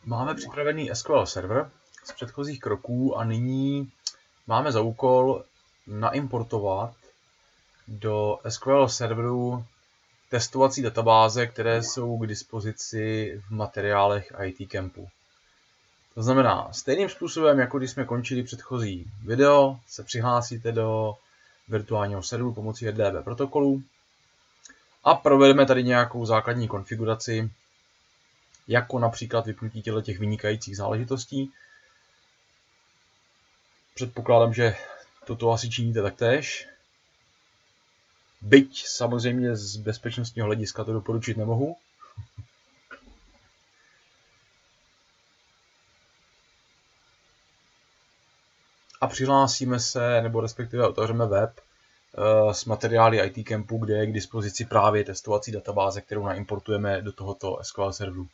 Máme připravený SQL server z předchozích kroků a nyní máme za úkol naimportovat do SQL serveru testovací databáze, které jsou k dispozici v materiálech IT Campu. To znamená, stejným způsobem, jako když jsme končili předchozí video, se přihlásíte do virtuálního serveru pomocí RDP protokolu a provedeme tady nějakou základní konfiguraci, jako například vypnutí těch vynikajících záležitostí. Předpokládám, že toto asi činíte taktéž. Byť samozřejmě z bezpečnostního hlediska to doporučit nemohu. A přihlásíme se, nebo respektive otevřeme web s materiály IT Campu, kde je k dispozici právě testovací databáze, kterou naimportujeme do tohoto SQL serveru.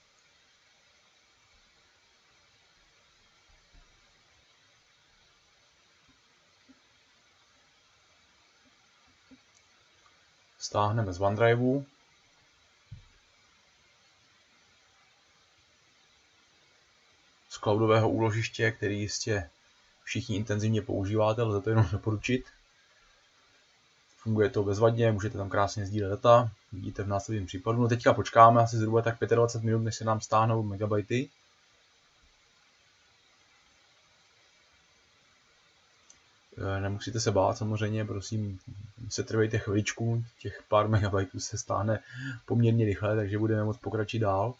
Stáhneme z OneDriveu. Z cloudového úložiště, který jistě všichni intenzivně používáte, lze to jenom doporučit. Funguje to bezvadně, můžete tam krásně sdílet data, vidíte v následném případu. No teďka počkáme asi zhruba tak 25 minut, než se nám stáhnou megabajty. Nemusíte se bát samozřejmě, prosím, setrvejte chviličku, těch pár megabajtů se stáhne poměrně rychle, takže budeme moct pokračovat dál.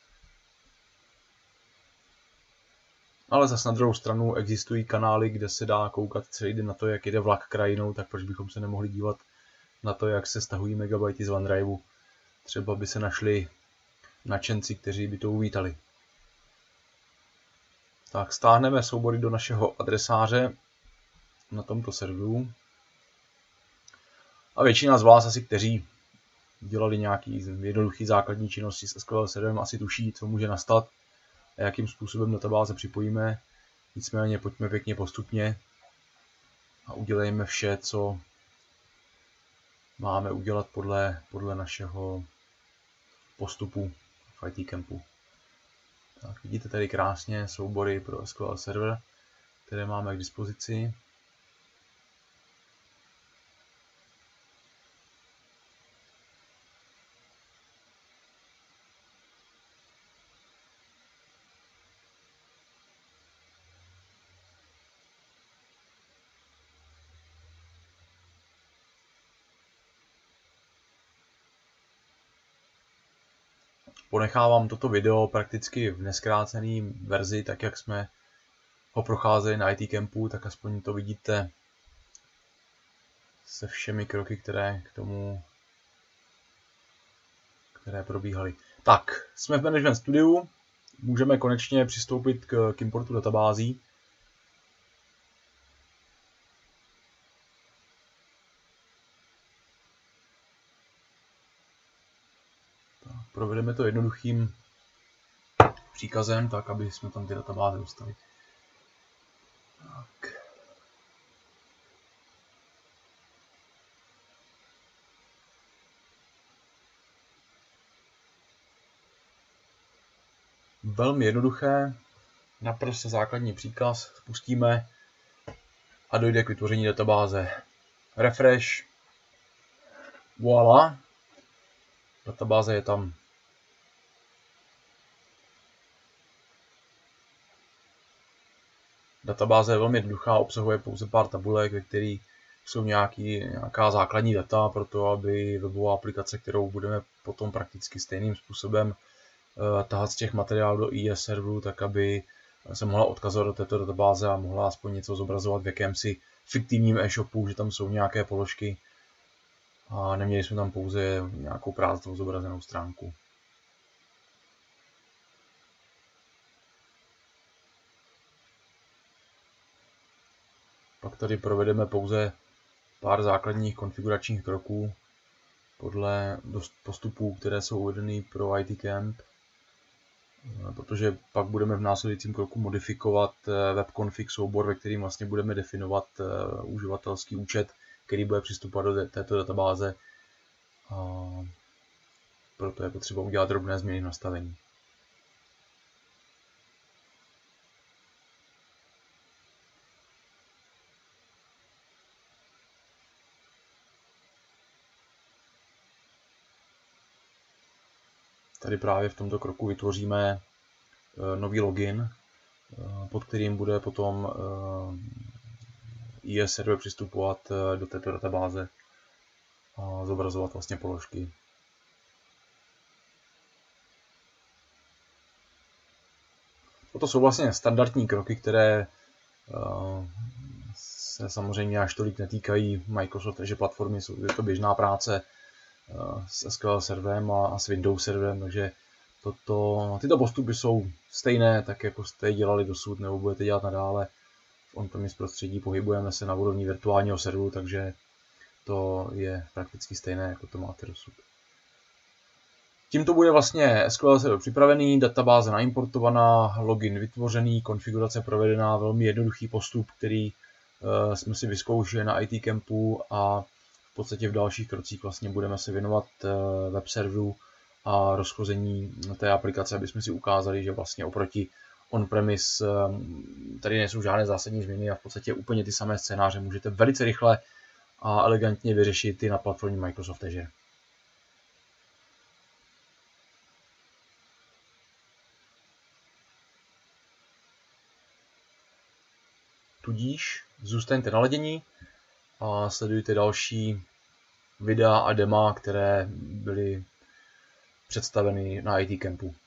Ale zase na druhou stranu existují kanály, kde se dá koukat celý den na to, jak jede vlak krajinou, tak proč bychom se nemohli dívat na to, jak se stahují megabajty z OneDriveu. Třeba by se našli nadšenci, kteří by to uvítali. Tak stáhneme soubory do našeho adresáře na tomto serveru. A většina z vás asi, kteří dělali nějaký jednoduchý základní činnosti s SQL serverem, asi tuší, co může nastat a jakým způsobem databáze připojíme. Nicméně pojďme pěkně postupně a udělejme vše, co máme udělat podle našeho postupu v IT Campu. Tak, vidíte tady krásně soubory pro SQL server, které máme k dispozici. Ponechávám toto video prakticky v nezkrácené verzi, tak jak jsme ho procházeli na IT Campu, tak aspoň to vidíte se všemi kroky, které probíhaly. Tak, jsme v Management Studiu, můžeme konečně přistoupit k importu databází. Provedeme to jednoduchým příkazem, tak aby jsme tam ty databáze dostali. Tak. Velmi jednoduché, naprosto základní příkaz, spustíme a dojde k vytvoření databáze. Refresh, voilà, databáze je tam. Databáze je velmi jednoduchá, obsahuje pouze pár tabulek, ve kterých jsou nějaká základní data pro to, aby webová aplikace, kterou budeme potom prakticky stejným způsobem tahat z těch materiálů do IS serveru, tak aby se mohla odkazovat do této databáze a mohla aspoň něco zobrazovat v jakémsi fiktivním e-shopu, že tam jsou nějaké položky a neměli jsme tam pouze nějakou prázdnou zobrazenou stránku. Pak tady provedeme pouze pár základních konfiguračních kroků podle postupů, které jsou uvedeny pro IT Camp, protože pak budeme v následujícím kroku modifikovat webconfig soubor, ve kterým vlastně budeme definovat uživatelský účet, který bude přistupovat do této databáze. A proto je potřeba udělat drobné změny v nastavení. tady právě v tomto kroku vytvoříme nový login, pod kterým bude potom IS server přistupovat do této databáze a zobrazovat vlastně položky. Toto jsou vlastně standardní kroky, které se samozřejmě až tolik netýkají Microsoft Azure platformy, je to běžná práce s SQL serverem a s Windows serverem, takže tyto postupy jsou stejné, tak jako jste dělali dosud nebo budete dělat nadále. V on-premise prostředí pohybujeme se na úrovni virtuálního serveru, takže to je prakticky stejné, jako to máte dosud. Tímto bude vlastně SQL server připravený, databáze naimportovaná, login vytvořený, konfigurace provedená, velmi jednoduchý postup, který jsme si vyzkoušeli na IT Campu a v podstatě v dalších krocích vlastně budeme se věnovat web serveru a rozchození té aplikace, aby jsme si ukázali, že vlastně oproti on-premise tady nejsou žádné zásadní změny a v podstatě úplně ty samé scénáře můžete velice rychle a elegantně vyřešit i na platformě Microsoft Azure. Tudíž zůstaňte naladěni a sledujte další videa a dema, které byly představeny na IT Campu.